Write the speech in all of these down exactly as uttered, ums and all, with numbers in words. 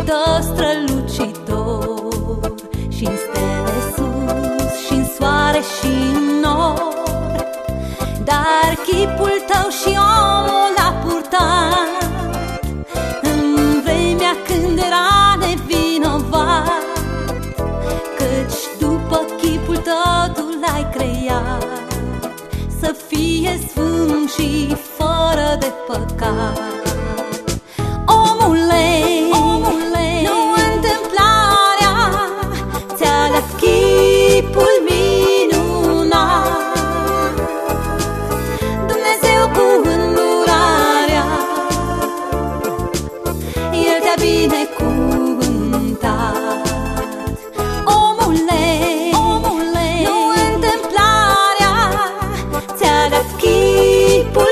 dă strălucitor, și-n stele sus, și-n soare, și-n nor. Dar chipul tău și omul l-a purtat în vremea când era nevinovat, căci după chipul tău tu l-ai creat să fie sfânt și fără de păcat. Omule, omule, nu întâmplarea ți-a dat chipul minunat. Dumnezeu cu îndurarea, El te-a binecuvântat. Omule, omule, nu întâmplarea ți-a dat chipul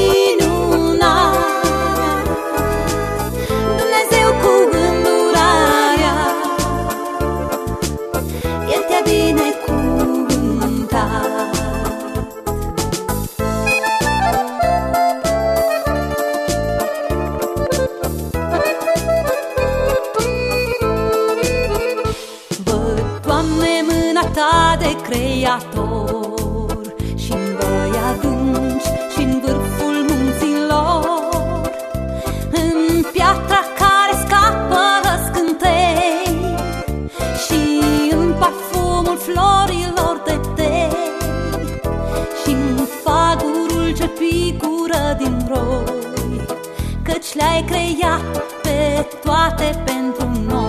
minunat. Dumnezeu cu îndurarea, El te-a binecuvântat. Văd, Doamne, mâna ta de creator, și-n văi adânci, și-n vârful munților, în piatra care scapă scântei, și în parfumul florilor de tei, și-n fagurul ce picură din roi, căci le-ai creat pe toate pentru noi.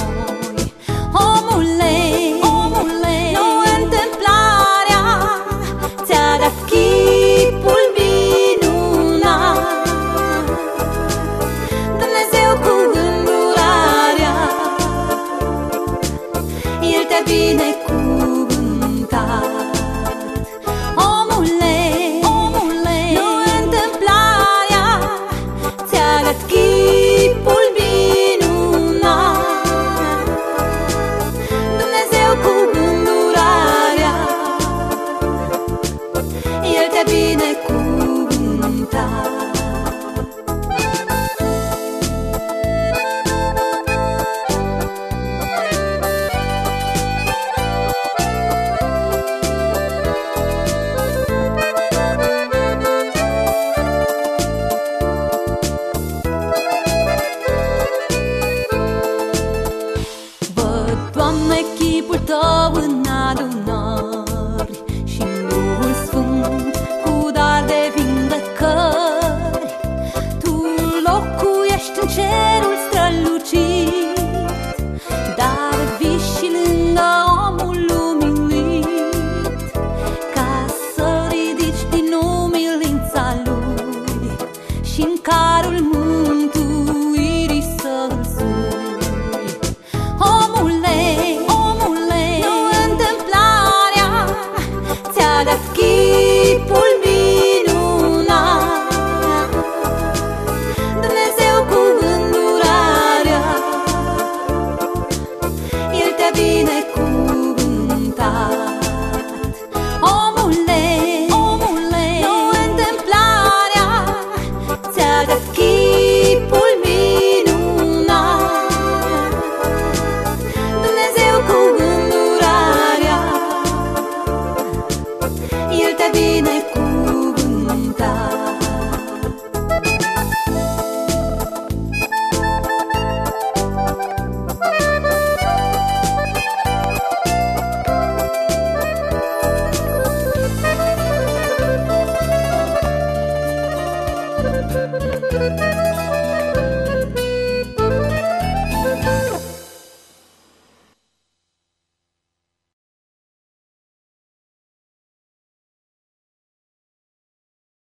Omule, omule, nu întâmplarea ți-a dat chipul minunat. Dumnezeu cu îndurarea, El te-a binecuvântat. Omule, omule, nu întâmplarea ți-a dat chipul minunat. Dumnezeu cu îndurarea, El te-a binecuvântat.